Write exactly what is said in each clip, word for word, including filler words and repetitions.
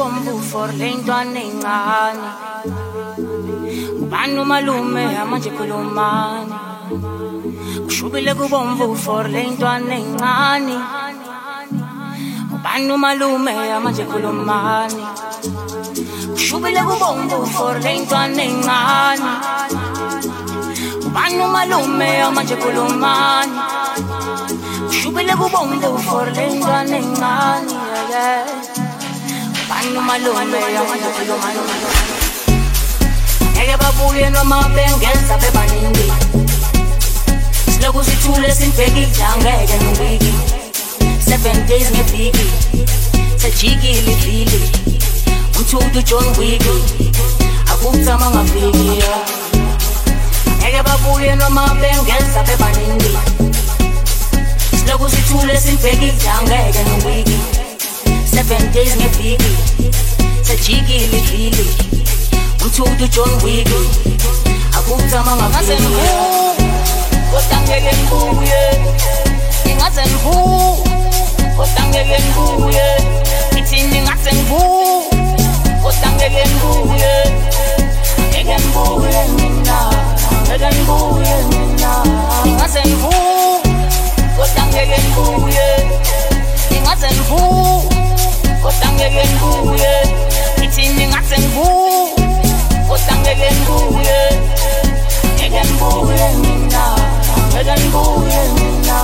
kubomvu for lentwana encane. Ubani umalume manje khulumani. Kushubile kubomvu for lentwana encane. Ubani umalume manje khulumani. Kushubile kubomvu for lentwana encane. Ubani umalume manje khulumani. Kushubile kubomvu for lentwana encane. Ubani umalume manje khulumani. Ngeke babuye noma bengeza bebaningi. Siloku sithule sinibhekile angeke nowiki. Seven days ngeviki sajikile ivili. Umthudu John Wick akuthama ngaviki. Ngeke babuye noma bengeza bebaningi. Siloku sithule sinibhekile angeke nowiki. Seven days ngeviki sajikile ivili. Umthudu John Wick akuthama ngaviki. Kodwa ngeke ngibuye ingaze ngibuye. Kodwa ngeke ngibuye ngithini ngase ngibuye. Kodwa ngeke ngibuye ngeke ngibuye mina. Ngeke ngibuye mina ingaze ngibuye. Kodwa ngeke ngibuye ingaze ngibuye. Kodwa ngeke ngibuye ngithini ngase ngibuye. Kodwa ngeke ngibuye ngeke ngibuye mina. Ngeke ngibuye mina.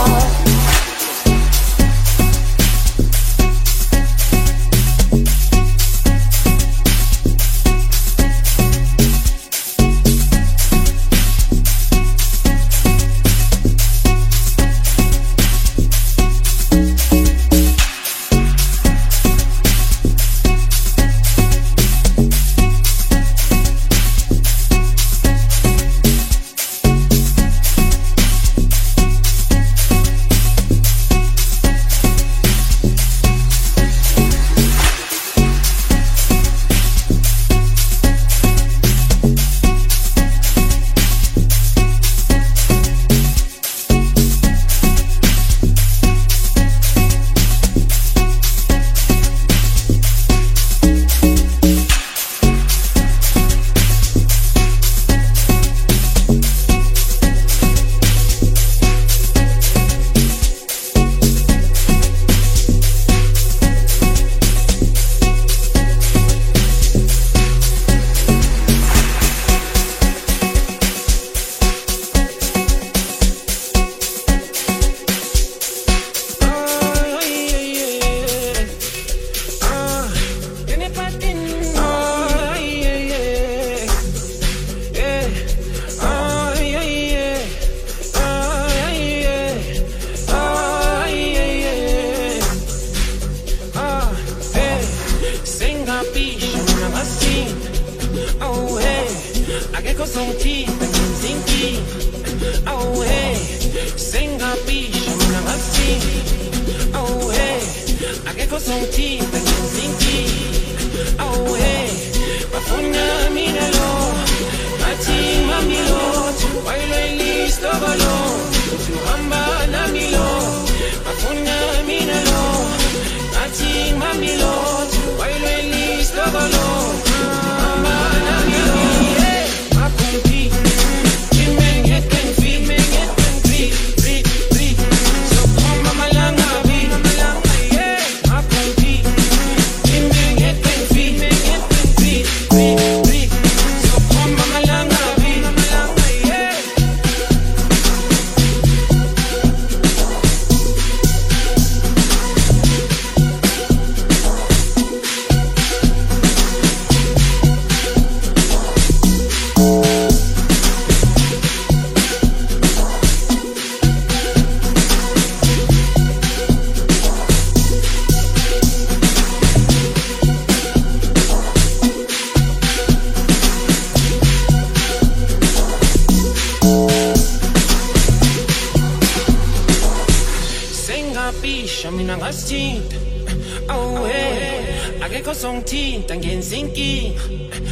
Songthinta ngenza inkinga.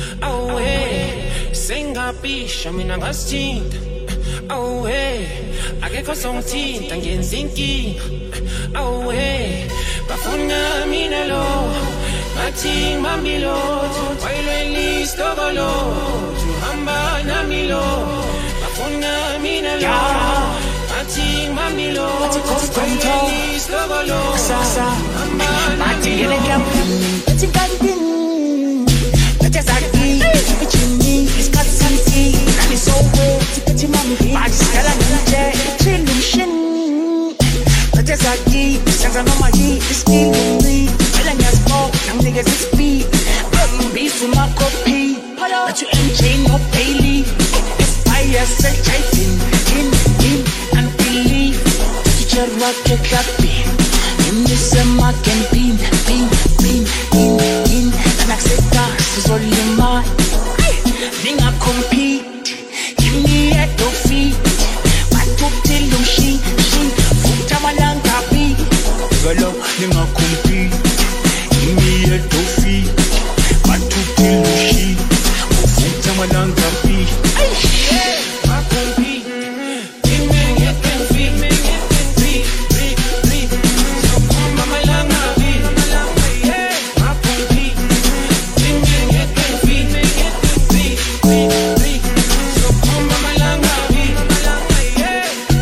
Away sengapisha mina ngasithinta. Away akekho songthinta ngenza inkinga. Away bafuna mina lo Ating mamilot, wailwelis togolot, hamba namilot, afuna minalo. Ating mamilot, wailwelis togolot, hamba namilot. Ating kantin, nachasaki, chini, iskasanti, nani sogo, tipeti mami, magiskala nje, chilushin. Nachasaki, sanza nomaji, iskili. Young niggas is speed. I'm beast in my copy. But you ain't chain no Bailey. It's fire, set chasing. In, in, and believe. Teacher rocket clapping. In this summer can pin, pin, pin, in, in. And accept us is only mine. Then I compete. Give me a two feet. But to tell you she, she. Futa malanga be. Galo, then I compete. Me a tofi, but to kill she, Futa malanga pi. Yeah, I compete. Give me a tofi, me a tofi, three, three. So come malanga pi. Yeah, I compete. Give me a tofi, me a tofi, three, three. So come malanga pi. Yeah.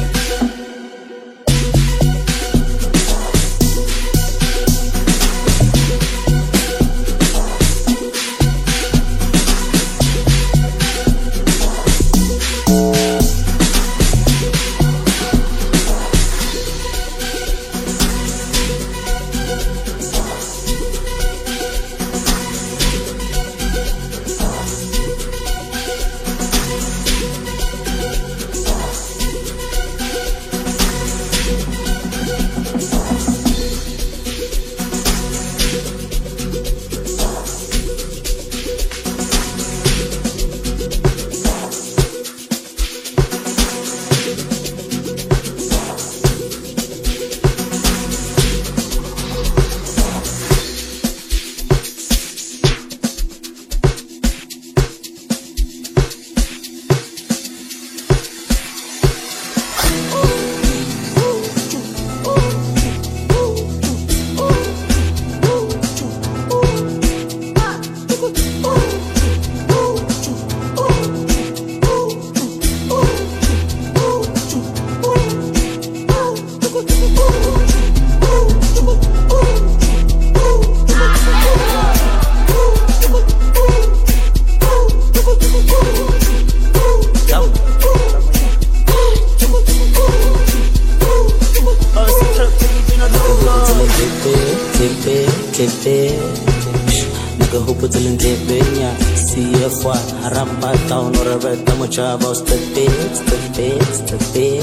Chavo, step it, step it, step it.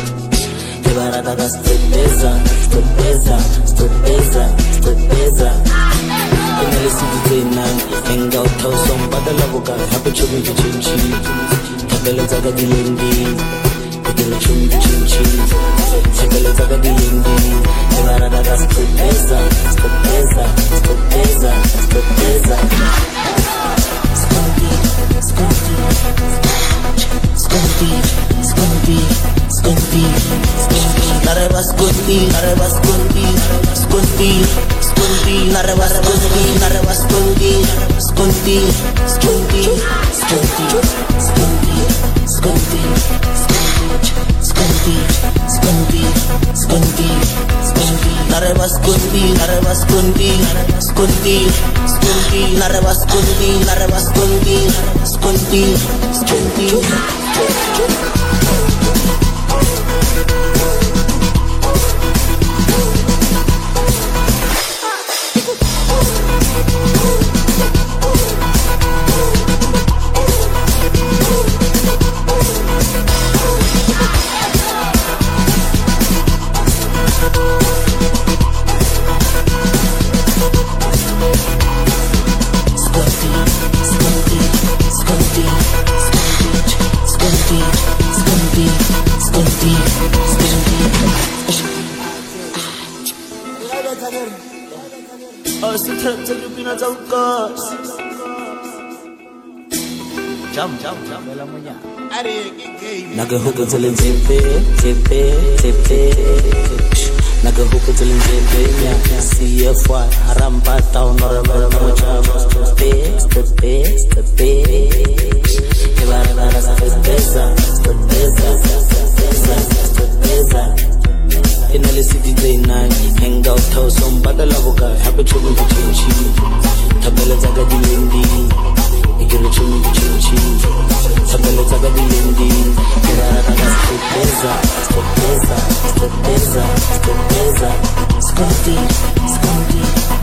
Kebarada, step beza, step beza, step beza, step beza. Inali sijitena, enga utausom badala buka, hapo chumi vichinchi. Kabele zaga dilindi, kabele chumi vichinchi. Kabele zaga dilindi, kebarada, step beza, step beza, step beza, step beza. Scooby, Scooby. Scooby, Scooby, Scooby, Scooby. Nareva Scooby, Nareva Scooby, Scooby, Scooby. Nareva Scooby, Nareva Scooby, Scooby, Scooby, Scooby, Scooby, Scooby, Scooby, Scooby, Scooby, Scooby. Nareva Scooby, Nareva Scooby, Scooby, Scooby. Nareva Scooby, Nareva Scooby, Scooby, Scooby. Naga hook until it's zip it, zip it, zip it. naga huko zilinzebenya C F Y harampa town orabara mochama step step step step ibara stepeza stepeza stepeza inale city day night hang out house on badala boka happy to be chinchi tabela zaga dilendi ikelo chumi chinchi tabela zaga dilendi ibara stepeza stepeza stepeza stepeza Scondi, scondi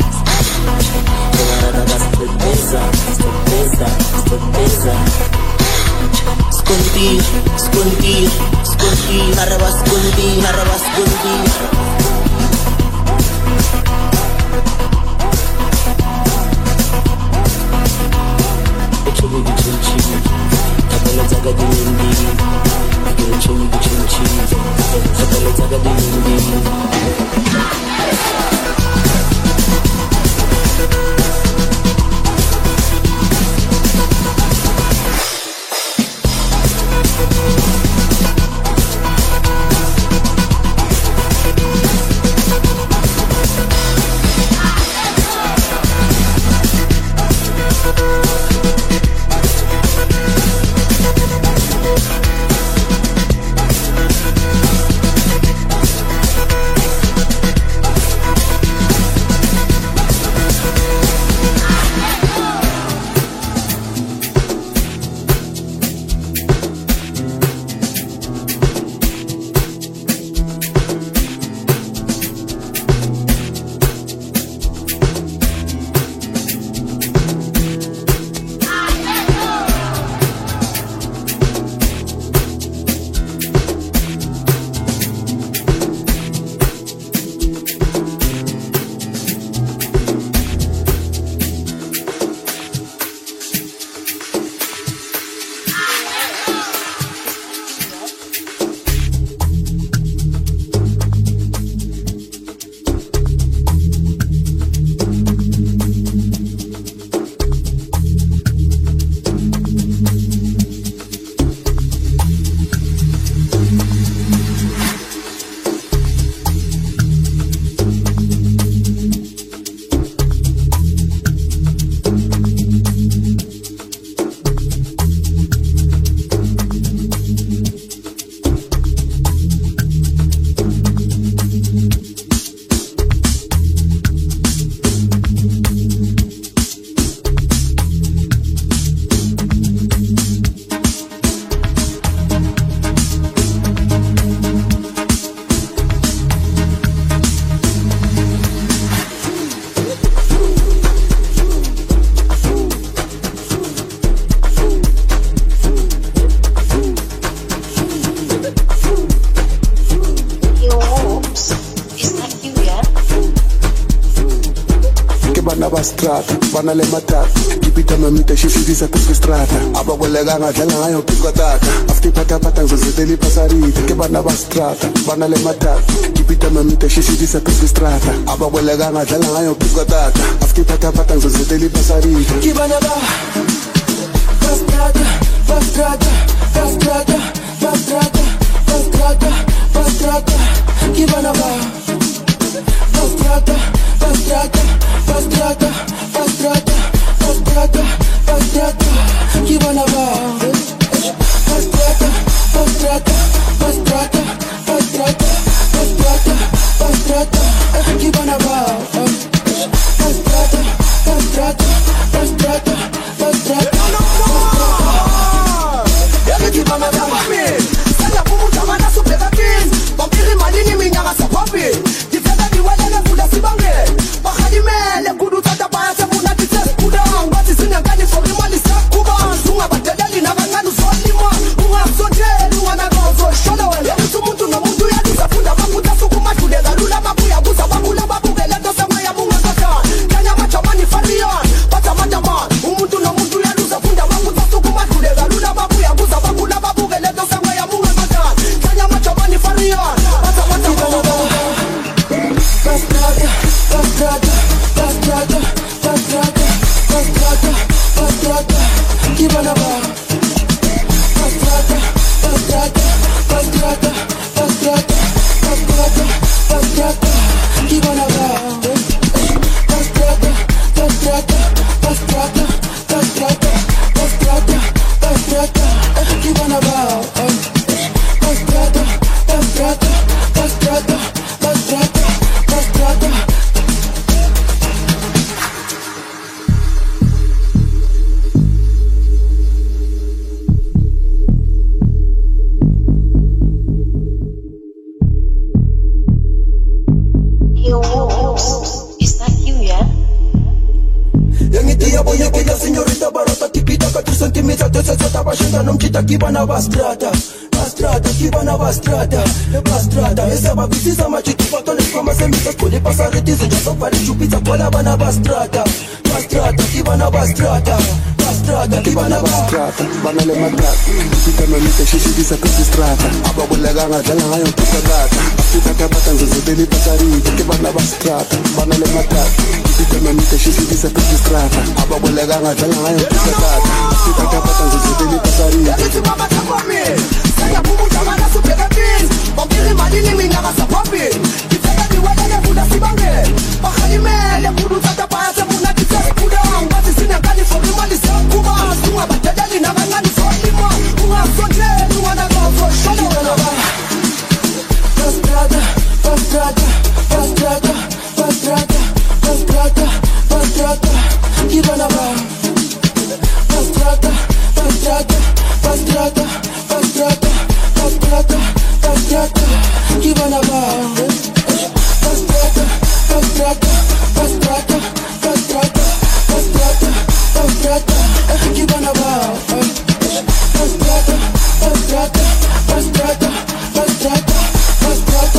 ibara stepeza stepeza stepeza Scondi, scondi, scondi, naraba scondi, naraba scondi. Echobi bichinchi, tabela zaga dilendi. Echobi bichinchi, tabela zaga dilendi. Bana le matata kipita mamita shifisa kustrata abakwelega ngadlala ngayo pikotata after pata pata ngizoziteli pasarita ke bana bastrata bana le matata kipita mamita shifisa kustrata abakwelega ngadlala ngayo pikotata after pata pata ngizoziteli pasarita ke bana ba bastrata bastrata bastrata bastrata bastrata bastrata ke bana ba bastrata bastrata bastrata bastrata bastrata bastrata que van a ver bastrata bastrata bastrata bastrata bastrata bastrata que van a ver bastrata bastrata bastrata bastrata ya que van a ver papi sala como jamana super gatin papi malini minyanga sa papi difenda ni wale na fuda sibange bakhalimele kudu tata baya sebuna kitse kuda ngwathi sinengane for imali sakuba sunga badedeli nabangani uzolima ungasondeli wana gozo shola wena umuntu nomuntu yalisa funda bakuta sukumadlulela lula babuya buza bakula babuke Yo, is that you, yeah? Yang iti ya boya que la señorita barata tipita que tus centímetros te se está bajando no chita que van a bastrata bastrata que van a bastrata bastrata esa va precisa machito patones como semitas puede pasar de ti ya son para chupita cola van a bastrata bastrata que van a bastrata bastrata que van a bastrata van a le matar pita no mite shishi disa que strata aba bola ganga jala hayo tukagata pita kapata nzozo deli pasari que van a bastrata van a le matar pita no mite shishi disa que strata aba bola ganga jala hayo tukagata pita kapata nzozo deli pasari eti mama takwami saya bubu jamana supeka pin bokile madini minga sapapi kitaka niwele ne buda sibange bakali mele budu tata pasa buna kitaka buda ngati sina kali for mali sakuma sunga batadali na mangani solima unga sonje unga go for shono bastrata bastrata bastrata bastrata bastrata bastrata kibana ba bastrata bastrata bastrata bastrata bastrata bastrata kibana ba bastrata bastrata bastrata bastrata bastrata bastrata kibana ba bastrata bastrata bastrata bastrata bastrata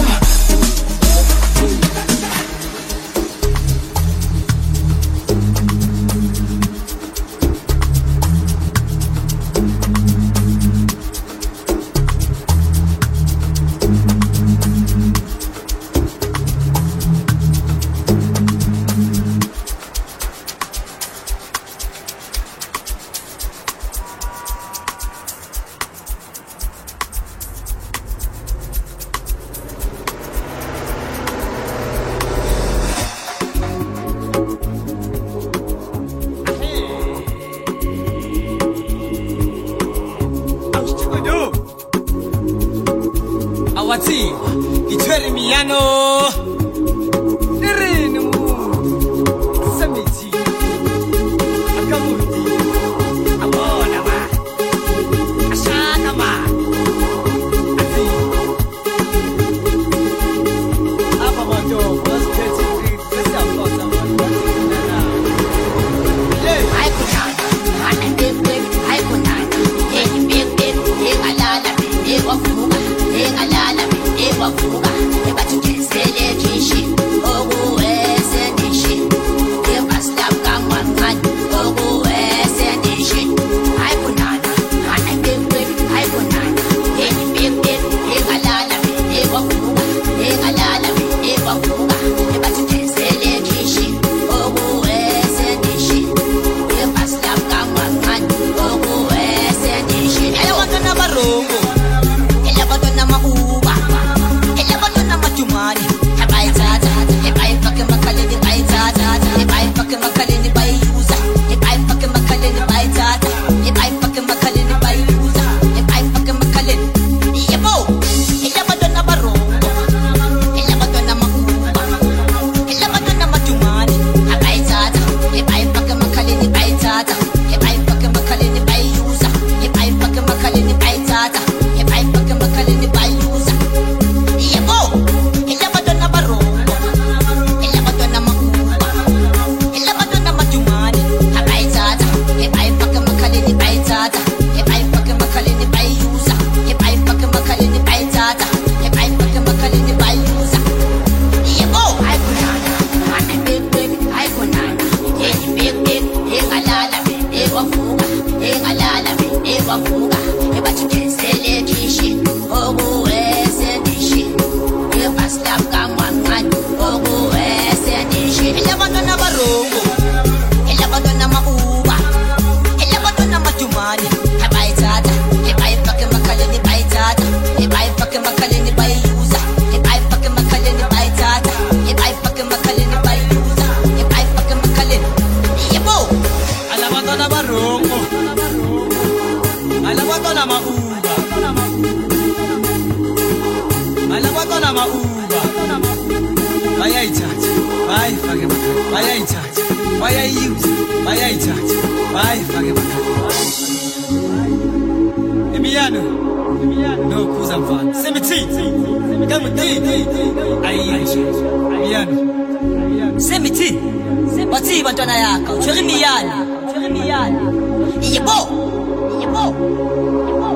Miano, no kuza mfana. Semiti, kama ti, ayi, Miano. Semiti, bati bantwana yakho, tshwere Miano, tshwere Miano. Yebo, yebo, yebo.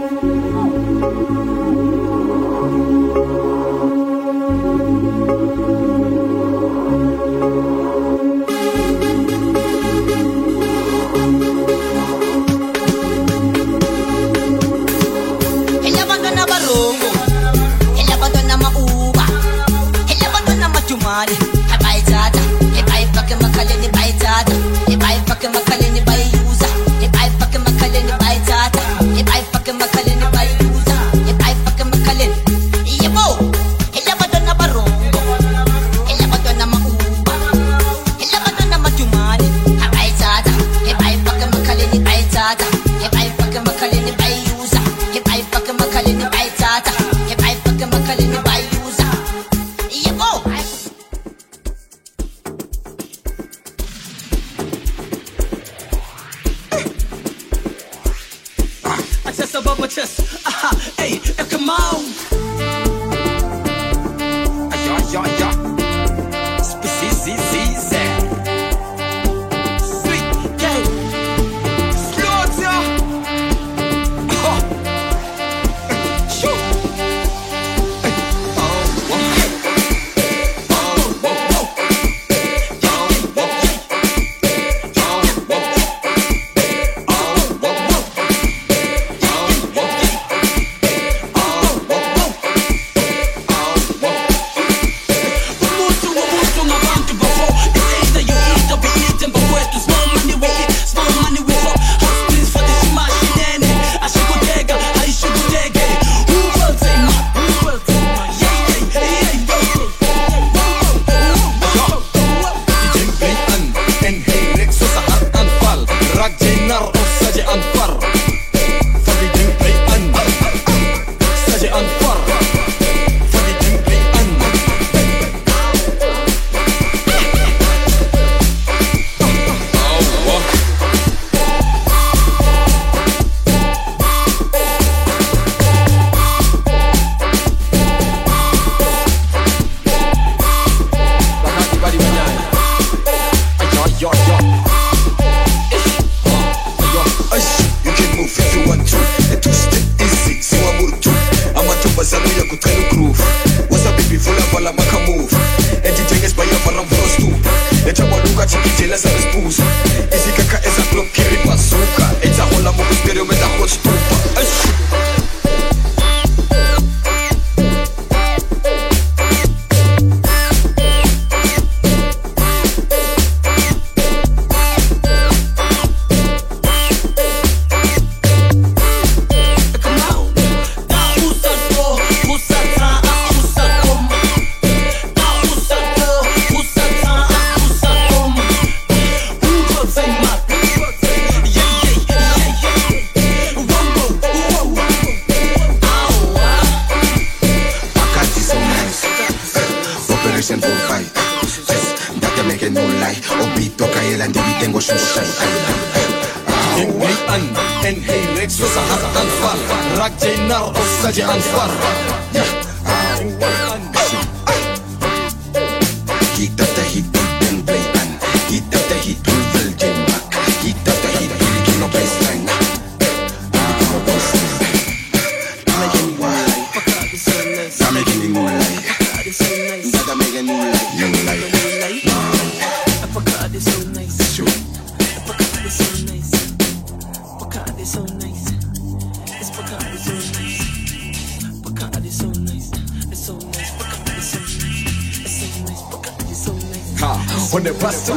When the pasta,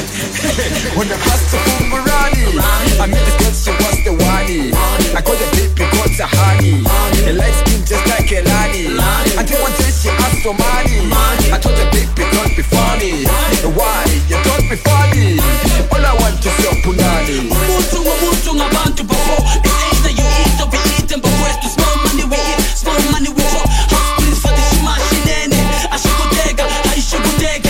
when the pasta Fungarani, I met this girl, she was the wani. I called the baby because a honey. The light skin just like Elani. Until one day she asked for money. I told the baby don't be funny. Why? You don't be funny. All I want is your punani. Ubuntu, ubuntu, ngabantu before. It's either you eat or be eaten, but where's the small money we eat, small money we for. House please for the shimashinene. I should go dega, I should go dega.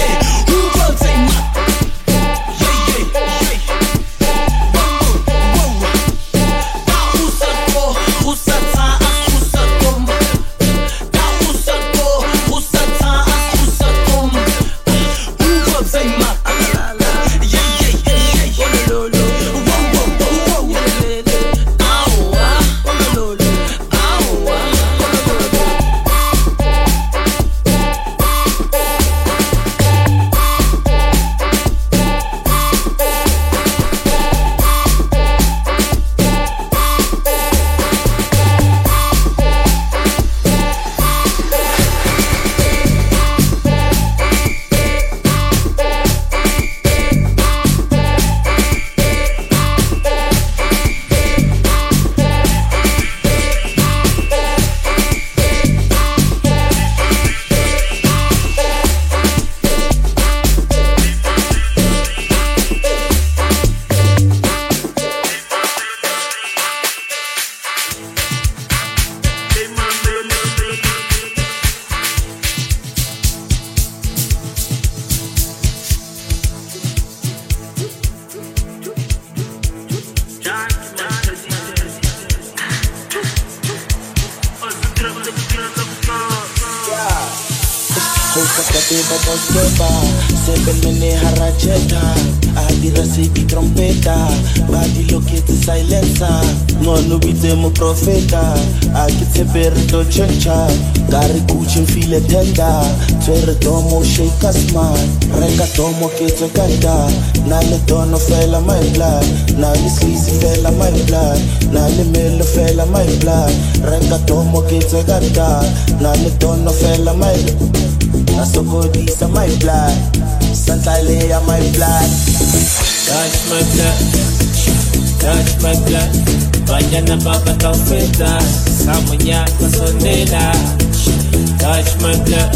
Usakate batoskepa Seven mene haracheta Adira sebi trompeta Badi lokete silencer Ngono bite mo profeta Akite perito chencha Gari kuchin file tenda Twere tomo shake asman Reka tomo kete kanda Nale tono fela my blood Nale sleazy fela my blood Nale melo fela my blood Reka tomo kete kanda Nale tono fela my blood Nasokodisa my blood Santa Leia my blood Touch my blood Touch my blood Banyana baba taufeta Samunya kasonela Touch my blood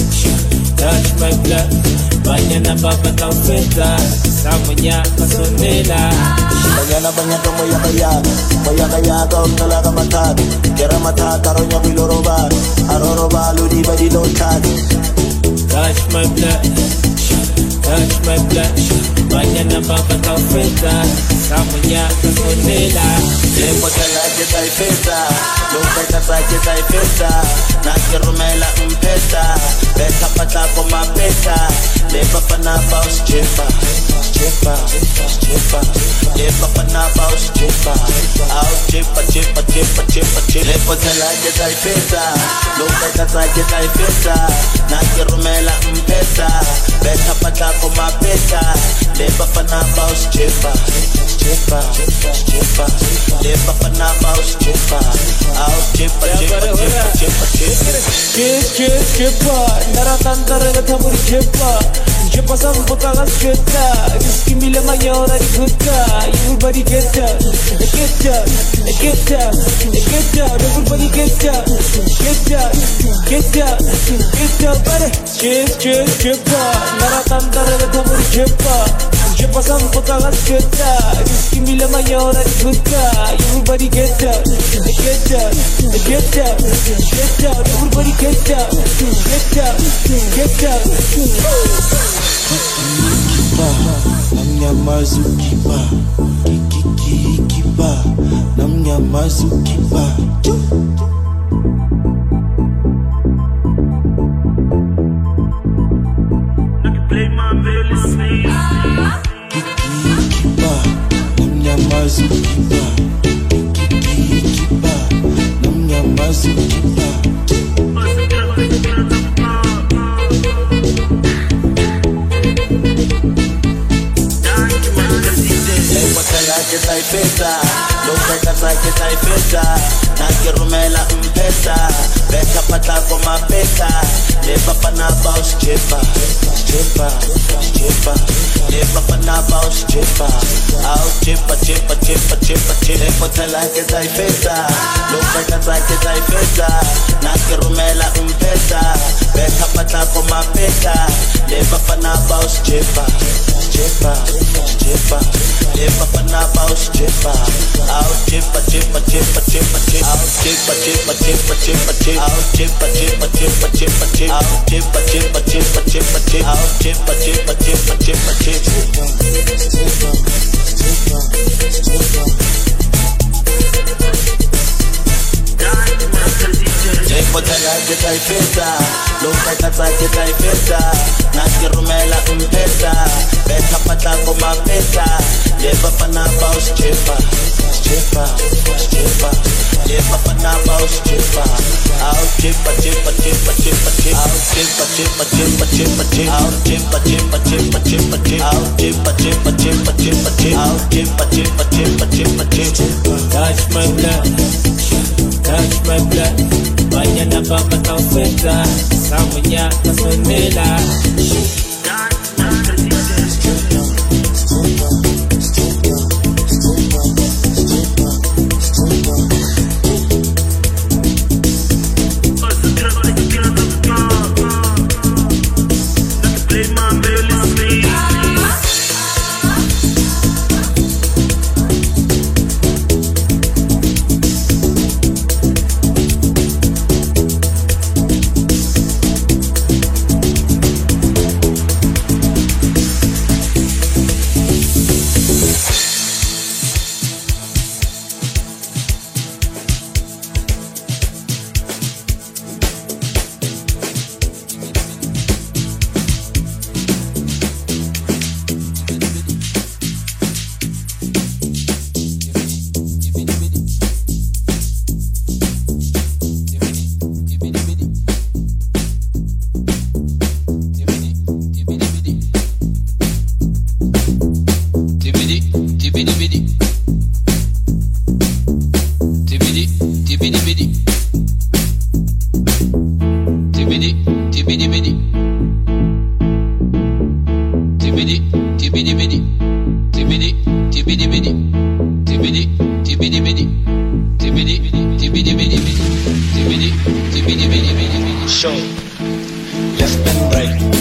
Touch my blood Banyana baba taufeta Samunya kasonela Banyana banyana moya kaya Moya kaya ka untala ka matad Kera matad karonya biloroba Aroroba ludi badi don't touch Touch my blood Touch my blood Banyana baba taufeta Samunya kasonela Lepo tala kita ifeta Lupa kata kita ifeta Naki rumela mpesa Beka pata koma peta Lepa panapa usjepa Jepa, jepa Lepa panapa usjepa Au jepa, jepa, jepa, jepa, jepa Lepo tala kita ifeta Lupa kata kita ifeta Naki rumela mpesa Beka pata koma peta Lepa panapa usjepa Jepa, jepa Lepa panapa usjepa Au jepa, jepa, jepa, jepa, jepa Jeep, jeep, jepa Naratantara gatamuri jepa Jepa sambuka gasketa Giskimile mayora rikuta Everybody get down, get down, get down, get down Everybody get down, get down, get down, get down Buddy, jeep, jeep, jepa Naratantara gatamuri jepa Jepa sambuka gasketa Giskimile mayora rikuta Everybody get down, get down, get down, get down Everybody get down, get down, get down Kiba, namnyamazu kiba Kikiki kiba, namnyamazu kiba Play my belly sleep Kiki kiba, namnyamazu kiba Kiki kiba, namnyamazu kiba Kita ifeta, lupa kata kita ifeta Naki rumela mpesa, beka pata koma peta Lepa panapa usjepa, jepa, jepa Lepa panapa usjepa, au jepa, jepa, jepa, jepa, jepa Lepa tala kita ifeta, lupa kata kita ifeta Naki rumela mpesa, beka pata koma peta Lepa panapa usjepa, jepa, jepa Lepa panapa usjepa Au jepa, jepa, jepa, jepa, jepa Au jepa, jepa, jepa, jepa, jepa Au jepa, jepa, jepa, jepa, jepa Au jepa, jepa, jepa, jepa, jepa Au jepa, jepa, jepa, jepa, jepa Jepo tala kita ifeta Lupa kata kita ifeta Naki rumela mpesa Beka pata koma peta Lepa panapa usjepa Jepa, jepa Lepa panapa usjepa Au jepa, jepa, jepa, jepa, jepa Au jepa, jepa, jepa, jepa, jepa Au jepa, jepa, jepa, jepa, jepa Au jepa, jepa, jepa, jepa, jepa Au jepa, jepa, jepa, jepa, jepa Touch my blood Touch my blood Banyana baba taufeta Samunya kasonela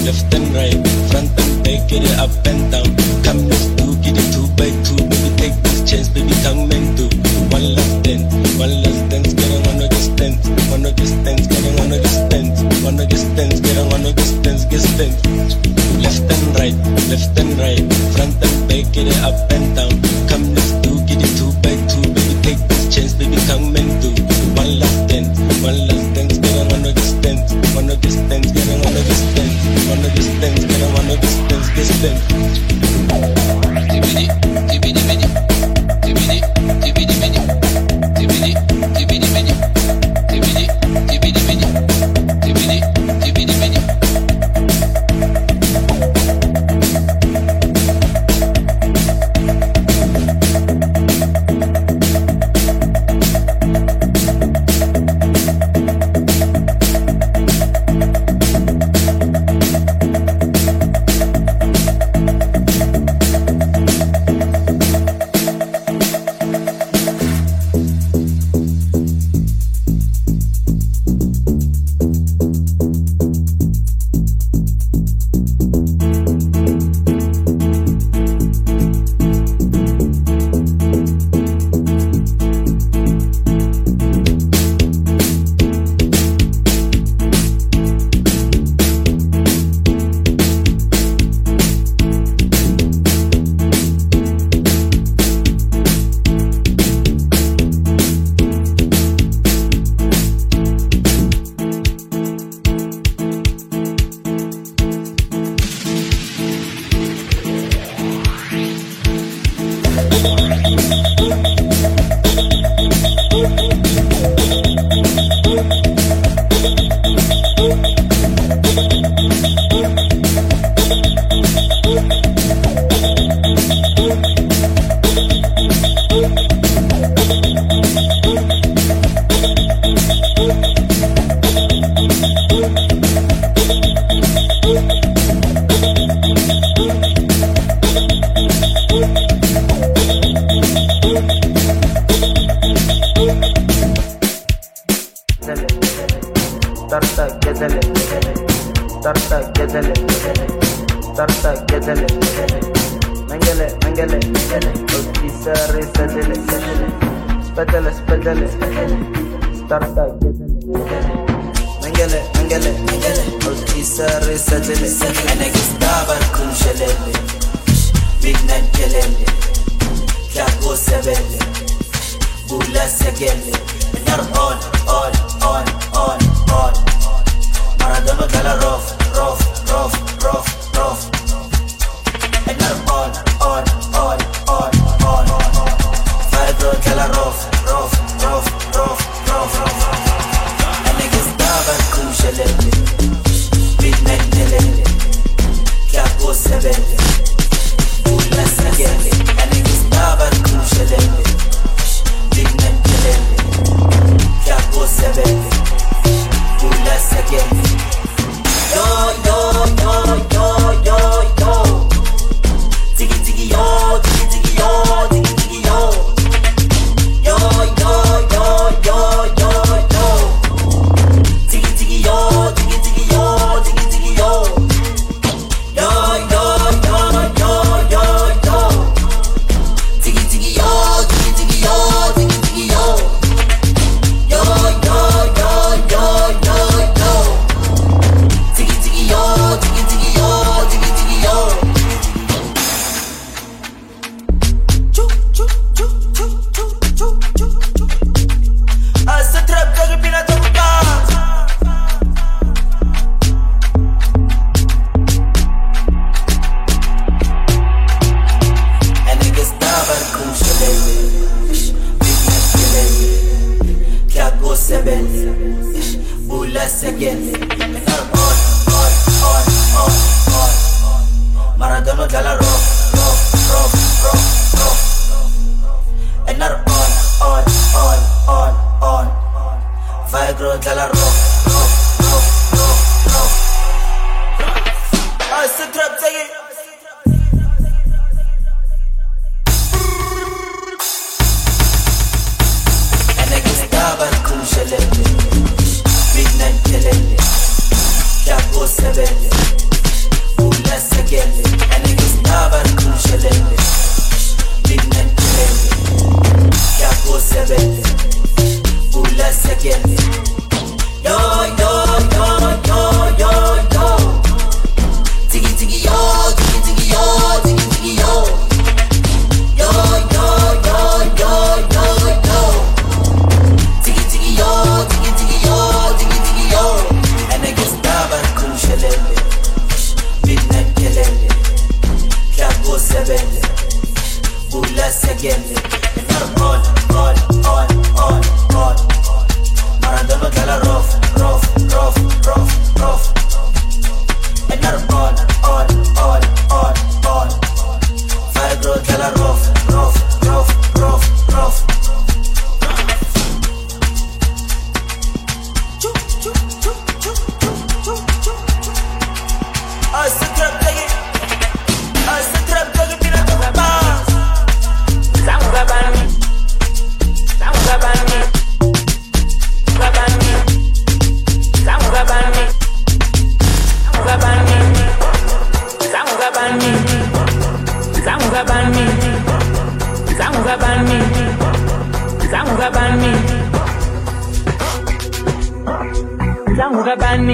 left and right, front and back, get it up and down. Come let's do, get it two by two, baby take this chance, baby come and do. One last dance, one last dance, get on one of this dance, one of this dance, get on one of this dance, one of this dance, get on one of this dance, get dance. Left and right, left and right, front and back, get it up and down. Come let's do, get it two by two, baby take this chance, baby come and do. One last dance, one last dance, get on one of this dance, one of this dance, get on one of this dance, one of this dance, get on one of this dance, get dance. Tibidi, tibidi, tibidi, tibidi, tibidi, tibidi, tibidi, tibidi, tibidi, tibidi, tibidi, tibidi, tibidi, tibidi. kumshelele Midnight kilele Yako sebele Ula sekele Yo yo yo yo yo yo Tiki tiki yo tiki tiki yo tiki tiki yo Yo yo yo yo yo yo Tiki tiki yo tiki tiki yo tiki tiki yo And I guess daban kumshelele Midnight kilele Yako sebele Ula sekele On, on, on, on, on Maradona dala rough, rough, rough, rough, rough And on, on, on, on, on, on Fibro dala rough, rough, rough, rough, rough I sit trap lagi I sit trap lagi bila terbang Sang gabani Sang gabani Gabani Sang gabani Sang gabani Sang gabani Sang gabani Sang gabani Sang gabani Sang gabani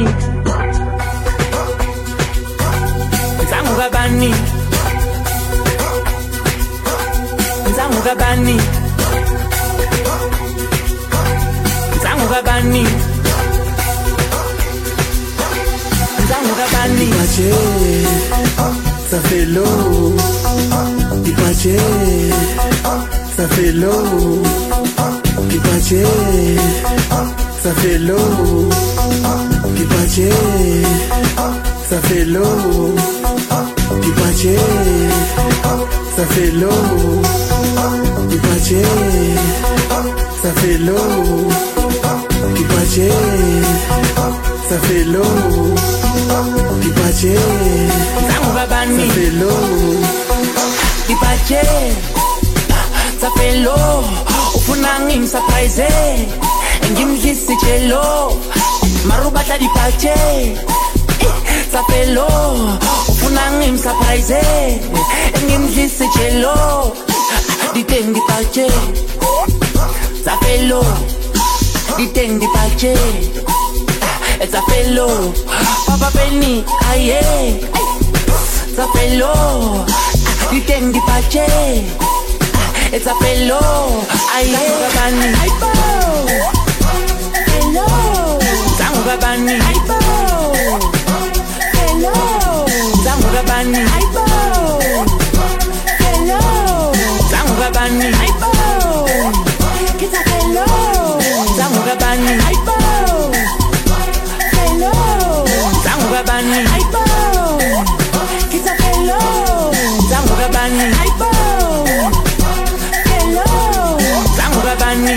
Sang gabani Zangu gabani Zangu gabani Zangu gabani Dipache Ça fait l'eau Dipache Ça fait l'eau Dipache Ça fait l'eau Dipache Ça fait l'eau Dipache Ça fait l'eau Dipache Ça fait l'eau Dipache Ça fait l'eau Dipache Zangu gabani Ça fait l'eau Dipache Ça fait l'eau Ufuna ngimsurprise Ngimdlise chelo Marubata dipache Ça fait l'eau Ufuna ngimsurprise Ngimdlise chelo Diteng dipache Ça fait l'eau Diteng dipache Ça fait l'eau Papa Penny aye Ça fait l'eau Diteng dipache Ça fait l'eau aye Gabani Hello Zangu gabani Hello Zangu gabani Hello Zangu gabani Kita hello Zangu gabani Hello Zangu gabani Kita hello Zangu gabani Hello Zangu gabani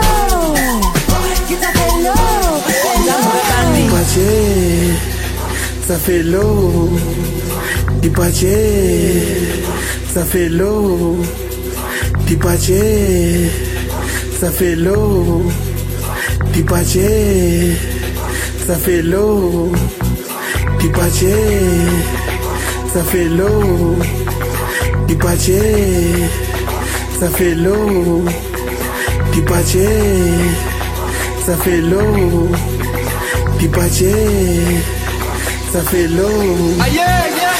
Kita hello Zangu gabani Dipache Ça fait l'eau Dipache Ça fait l'eau Dipache Ça fait l'eau Dipache Ça fait l'eau Dipache Ça fait l'eau Dipache Ça fait l'eau Dipache Ça fait l'eau Dipache Ça fait l'eau Ah yeah, yeah.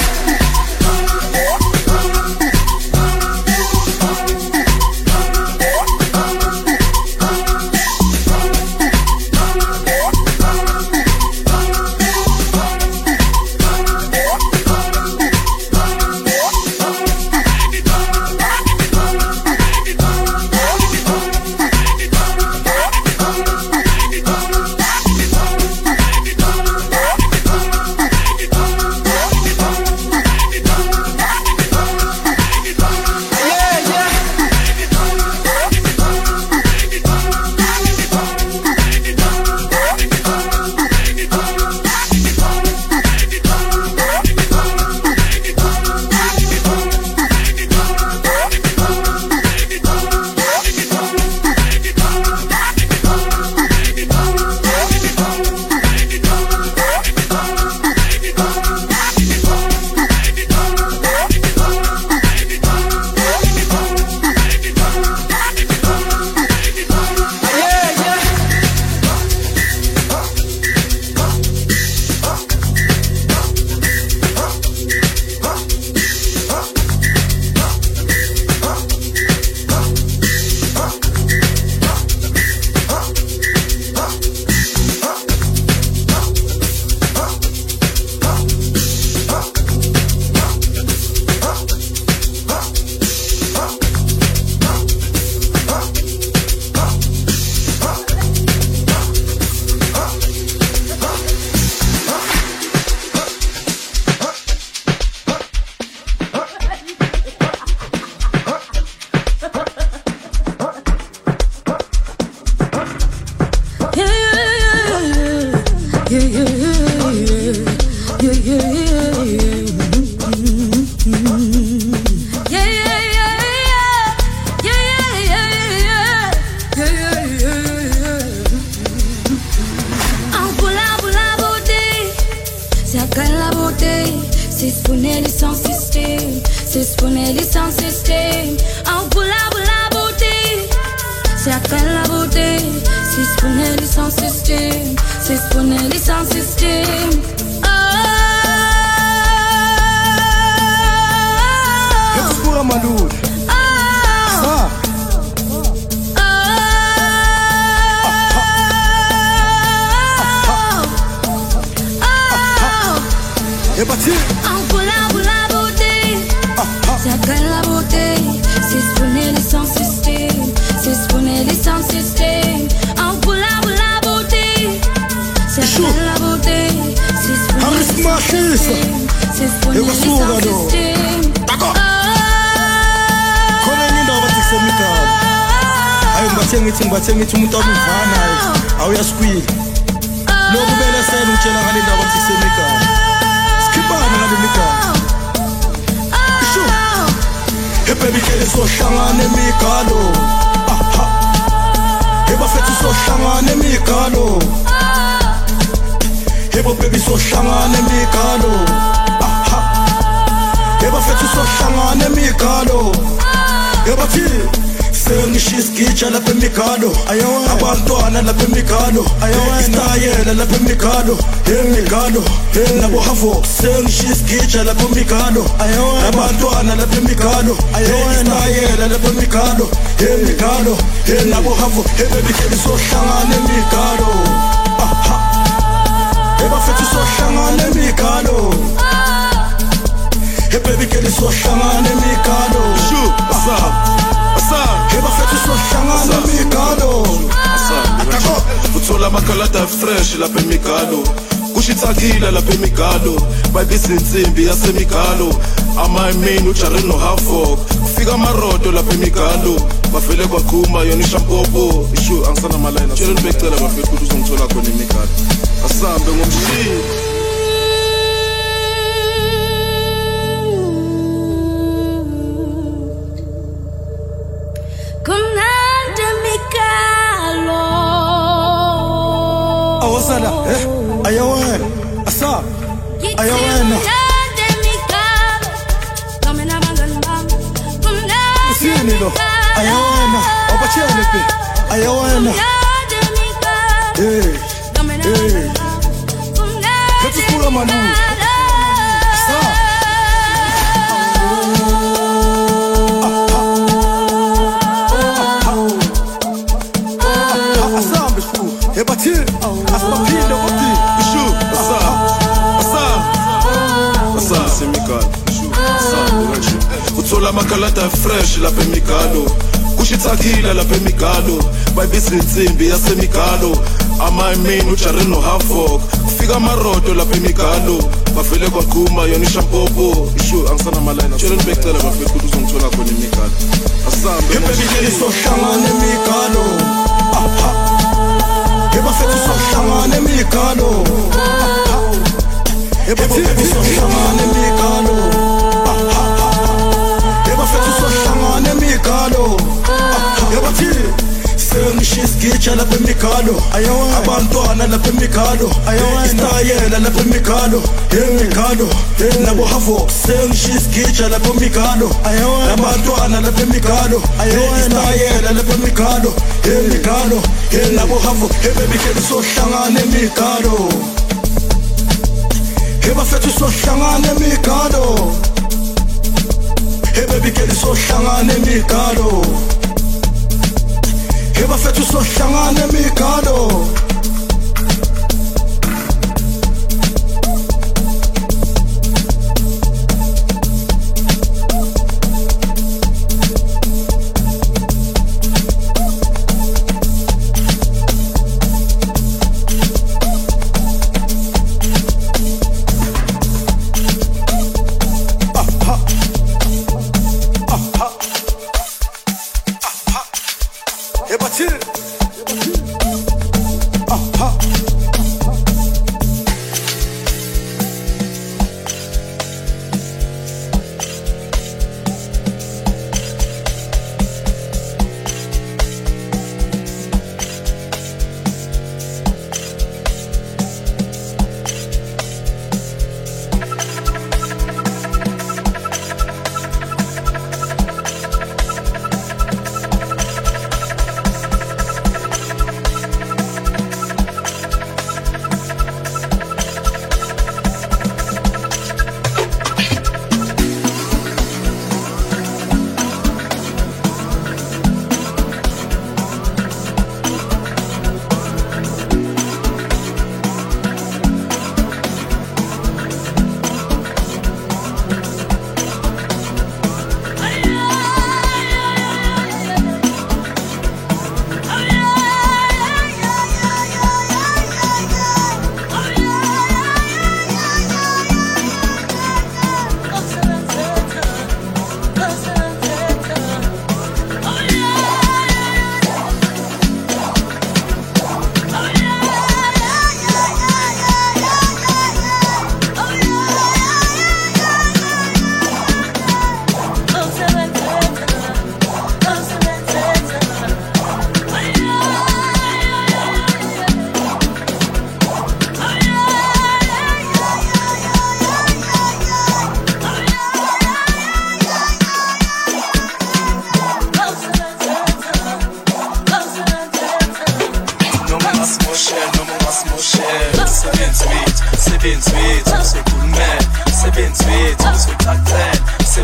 ngithi umuntu awuvanayo awuyaskwila lokhu bele sena utshela ngale ndaba ukuthi semigama sikhipana ngale migama isho ebebikele sohlangana emigalo aha ebafethu sohlangana emigalo ebo baby sohlangana emigalo aha ebafethu sohlangana emigalo ebathi sengishiskitsha lapha emigalo abantwana lapha emigalo isitayela lapha emigalo emigalo nabo havo sengishiskitsha lapha emigalo abantwana lapha emigalo isitayela lapha emigalo emigalo nabo havo ebebikeli sohlangana emigalo aha ebafethu sohlangana emigalo ebebikeli sohlangana emigalo aha ebafethu sohlangana emigalo uthola amakhalada fresh lapha emigalo kushithakile lapha emigalo bayibizinsimbi yasemigalo ama-main ujareno hafok kufika amarodo lapha emigalo bavele kwaguma yona ishampopo ishu angisana malayina tshela nibecela bafethu ukuthi uzongithola khona emigalo asambe ngomshini awasala eh ayawana asa ayawana sini lo ayawana abachele pe ayawana eh eh ketu kula malu sa asambe shu ebati asmapinda wati shu asa asa asa semikal shu asa ngachi uthola amakhalada fresh lapha emigalo kushithakile lapha emigalo bayibizinsimbi yasemigalo ama-main ujareno hafok kufika amarodo lapha emigalo bavele kwaguma yona ishampopo ishu angisana malayina tshela nibecela bafethu ukuthi uzongithola khona emigalo asambe ebebikeli sohlangana emigalo aha ebafethu sohlangana emigalo ebafethu sohlangana emigalo ebafethu sohlangana emigalo ebathi sengishiskitsha lapha emigalo abantwana lapha emigalo isitayela lapha emigalo emigalo nabo havo sengishiskitsha lapha emigalo abantwana lapha emigalo isitayela lapha emigalo emigalo nabo havo ebebikeli sohlangana emigalo ebafethu sohlangana emigalo ebebikeli sohlangana emigalo ebafethu sohlangana emigalo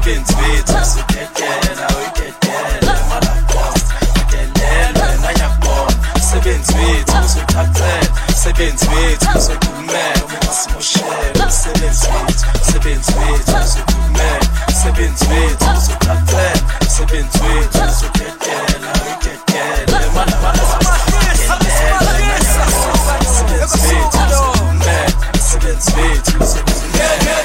sebenzi wethu sukekela uyikekela malakost akelelwe nanyakubona sebenzi wethu sukaqela sebenzi wethu sukumela umasimoshela sebenzi wethu sebenzi wethu sukumela sebenzi wethu sukaqela sebenzi wethu sukekela uyikekela malakost akelelwe nanyakubona sebenzi wethu sukumela sebenzi wethu sukumela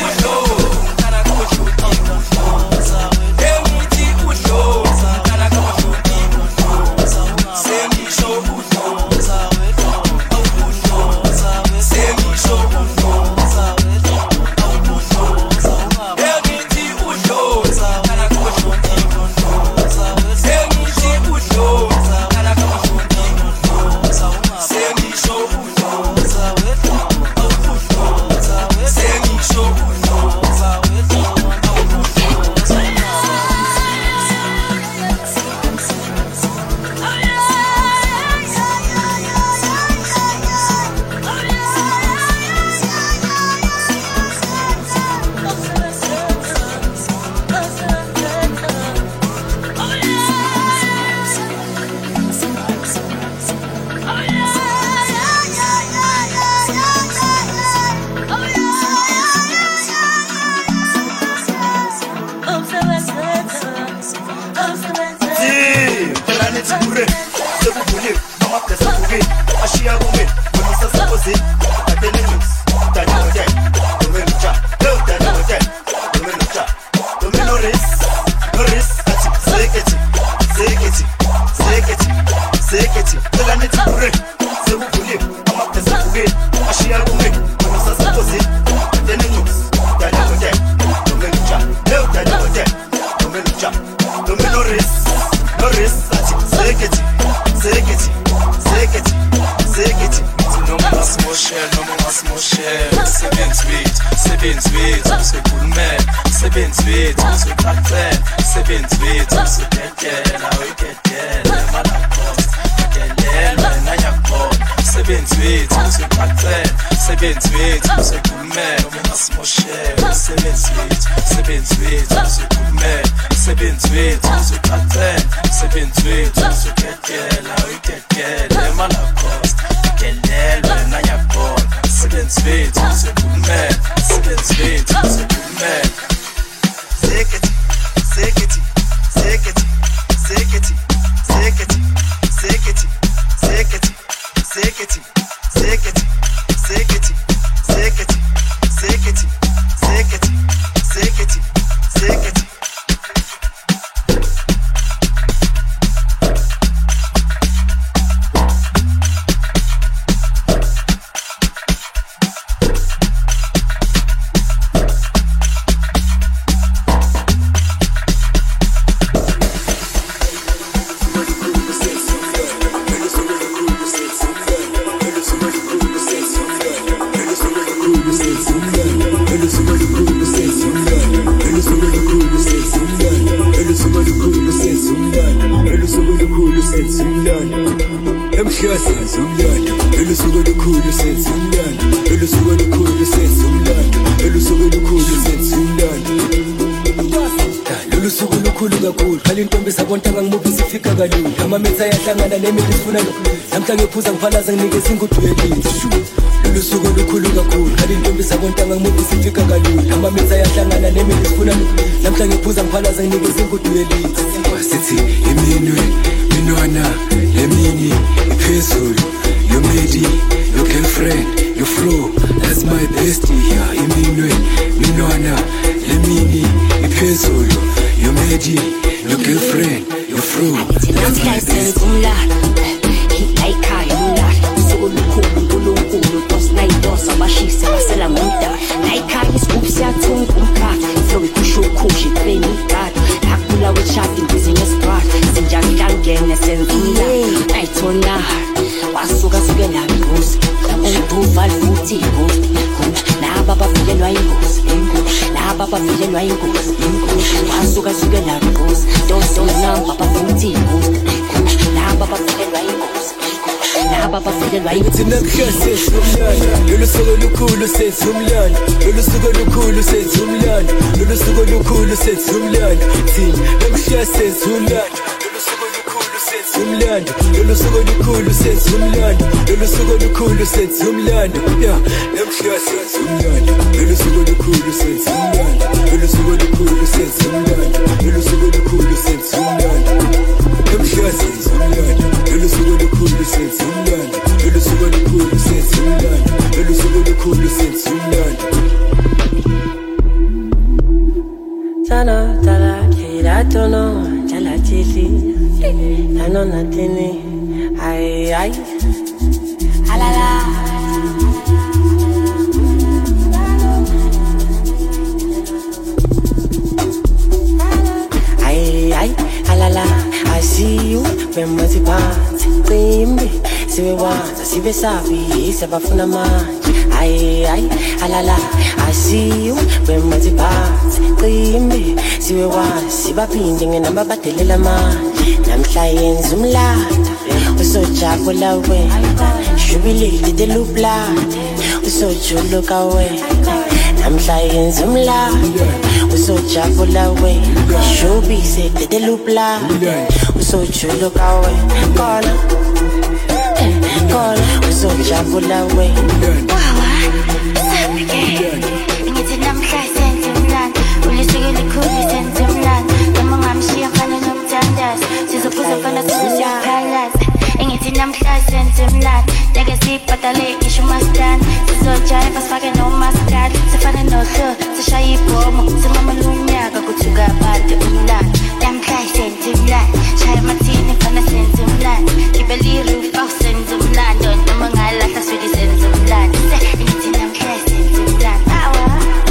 ngiphuza ngiphalaza nginikeza ingudwelile lolu suku lukhulu kakhulu khali intombi sabontanga ngimuthi sifika kalula amamitha yahlangana nemini sifuna namhla ngiphuza ngiphalaza nginikeza ingudwelile sithi iminwe minwana lemini iphezulu your mate your girlfriend your flow that's my bestie yeah iminwe minwana lemini iphezulu your mate your girlfriend your flow that's my bestie Naikhaya umlahla usuku lukhulu uNkulunkulu tosinayidosa abashisa basela ngumda Naikhaya isigubhu siyathunga umkhakha flow ikhushukhusha itreni igada akula wechati business part sinjani kangene senzula ayithona wasuka suke la ingozi ubuval futhi ingozi naba bavilelwa ingozi naba bavilelwa ingozi wasuka suke la ingozi don't so number bafuthi ingozi naba bavilelwa ingozi ababafelelwa ngithi namhlanje umlando lolu suku olukhulu senza umlando lolu suku olukhulu senza umlando lolu suku olukhulu senza umlando thina namhlanje senza umlando umlando lolu suku olukhulu senza umlando lolu suku olukhulu senza umlando yeah namhlanje senza umlando lolu suku olukhulu senza umlando lolu suku olukhulu senza umlando lolu suku olukhulu senza umlando namhlanje senza umlando lolu suku olukhulu senza umlando lolu suku olukhulu senza umlando lolu suku olukhulu senza umlando Sana tala kira tono chala chili Ano natini ay ay alala ay ay alala I see you when my party Kimbi siwe waza sibe sabi sebafuna manje ay ay alala I see you when my party Kimbi siwe waza sibaphinde ngenamba badelela manje namhla yenza umlando usojabula wena shubilile delubland usojuluka wena namhla yenza umlando usojabula wena shubise delubland usojuluka wena kona kona usojabula wena wawa sabike ngithi namhla senza umlando ulisuke likhulu senza umlando noma ngamshiya fana nomthandazo sizophuza fana sizosiyaphalaza engithi namhla senza umlando teke sibhadale ngisho umasitani sizojayiva sifake nomaskadi sifane nohlo sishaye ibhomo simamela unyaka kuthuka aphathe umlando namhla senza umlando shaya amathini fana senza umlando gibela iroof awusenza umlando noma ngalahla swiki senza umlando engithi namhla senza umlando awa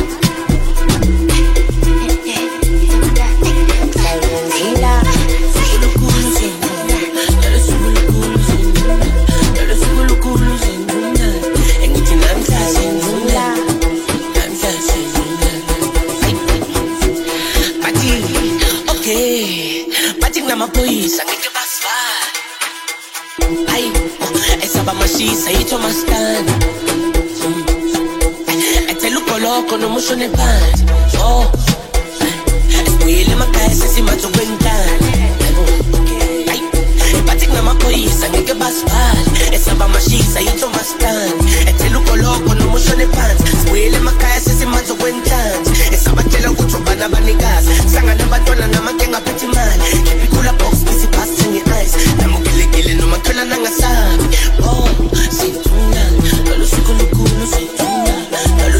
Amaphoyisa ngeke basifala hayi esaba mashisa yitho maskani ethela ugoloko nomushone phansi oh esibuyele emakhaya sesimatho kwentana hayi bathi kunamaphoyisa ngeke basifala esaba mashisa yitho maskani ethela ugoloko nomushone phansi esibuyele emakhaya sesimatho kwentana esabatshela ukuthi ubana abanikazi sangana abantwana namakenga aphethe imali la box busy passing your eyes namukelekele noma thola nangasabi oh sithunya lolu suku lukhulu sithunya lolu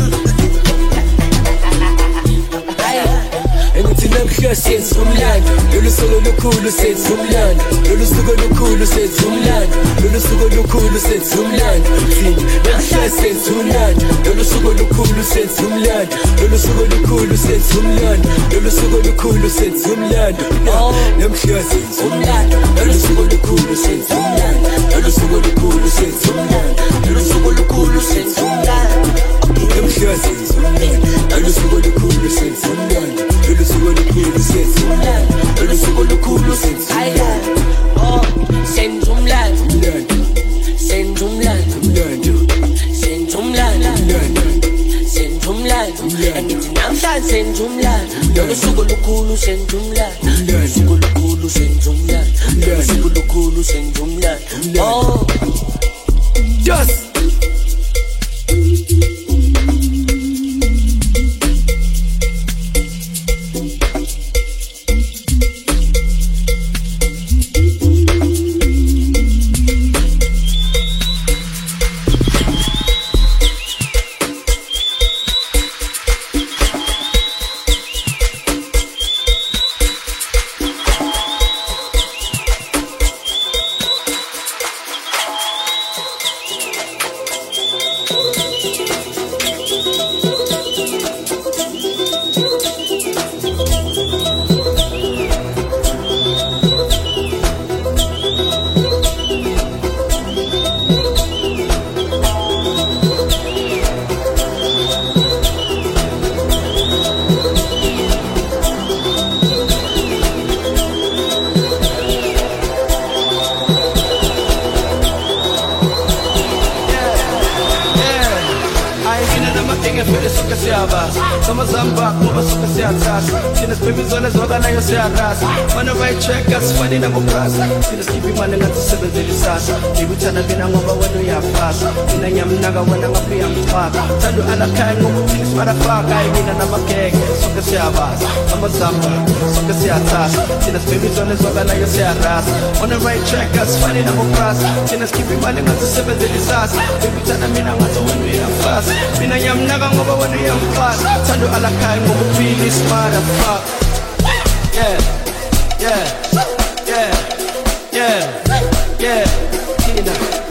engithi namhla senza umlando lolu suku olukhulu senza umlando lolu suku olukhulu senza umlando lolu suku olukhulu senza umlando thina namhla senza umlando lolu suku olukhulu senza umlando lolu suku olukhulu senza umlando lolu suku olukhulu senza umlando namhla senza umlando lolu suku olukhulu senza umlando lolu suku olukhulu senza umlando lolu suku olukhulu senza umlando namhla senza umlando lolu suku olukhulu senza umlando lolu suku olukhulu senza umlando lolu suku olukhulu senza umlando oh senza umlando senza umlando senza umlando senza umlando ngithi namhlanje senza umlando lolu suku olukhulu senza umlando lolu suku olukhulu senza umlando lolu suku olukhulu senza umlando oh just siyabasa Samazamba ngoba soke siyathasa Thina sibhema izona ezwakalayo siyarasa Mana bayi-track asifani nabobrasa Thina sikhipha imali ngathi sisebenzela isasa Ngikuthanda mina ngoba wena uyafasa Mina ngiyamnaka wena ngaphi uyamfaka Thando alakhaya ngoba uthini simarafaka Hayi mina namagenge soke siyabasa Samazamba soke siyathasa Thina sibhema izona ezwakalayo siyarasa On the right track asifani nabobrasa Thina sikhipha imali ngathi sisebenzela isasa Ngikuthanda mina ngathi wena uyafasa Mina ngiyamnaka ngoba wena uyamfaka Thando alakhaya ngoba uthini simarafaka Yeah, yeah, yeah, yeah, yeah, Tina.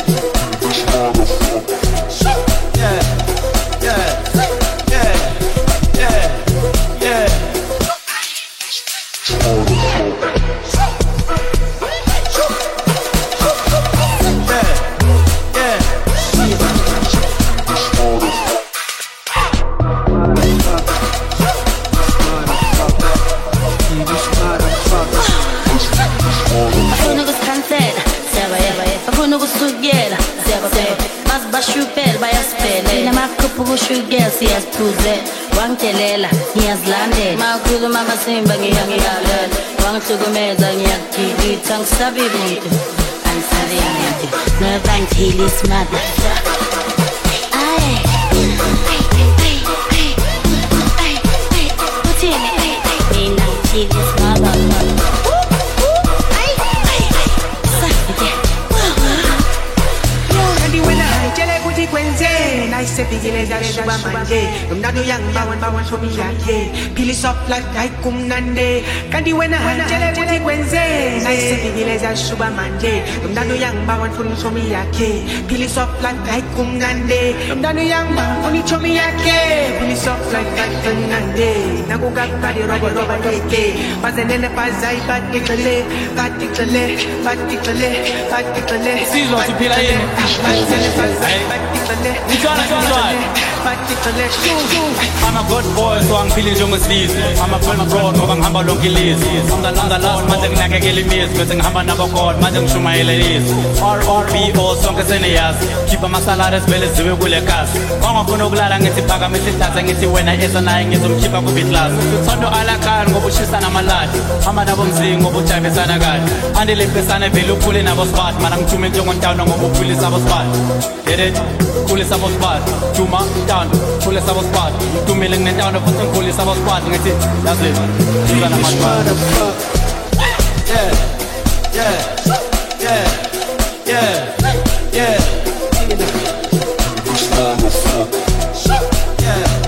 Yeah, yeah, yeah, yeah, yeah. Bashupel bayaspele Inamakhuphu kushugel siyasiphuze Wangitelela ngiyazilandela Makhulu mama simba ngiyangiyalela Wangihlukumeza ngiyakugigitha Ngisabi muntu Angisabi muntu Never until it's mother Aye Uthini Mina until it's mother Naisepigile zare shuba manje Mnadu yang bawan bawan shobi yake Pili soft like haikum nande Kandi wena hanjele kuti kwenze Naisepigile zare shuba manje Mnadu yang bawan funi shobi yake Pili soft like haikum nande Mnadu yang bawan funi shobi yake Pili soft like haikum nande Nakuga kadi robo robo keke Pazenene pazai patikale Patikale, patikale, patikale Season to pila in Patikale pazai patikale I'm a good boy, so I'm feeling young as these. I'm a film broad, no I'm humble on killis. I'm the I'm the last man that I can miss, but I'm humble never caught, man to my ladies. R R B O song as any as. Keep a masala as well as the way we cast. I'm a funo glad and get it back and miss it as I get it when I is and I get some keep up with it last. So do I like car, go push and I'm a lad. I'm a double sing, go put Chavis and a guy. And the lip is an evil pulling up a spot, man. I'm two minutes on town, I'm go pull this up a spot. Get it? Pull this up a spot. Cuma down, pull us up a spot. Two million and down, put some pull us up a spot. That's it, that's it. You're gonna match Yeah, yeah, yeah, yeah, yeah. Yeah.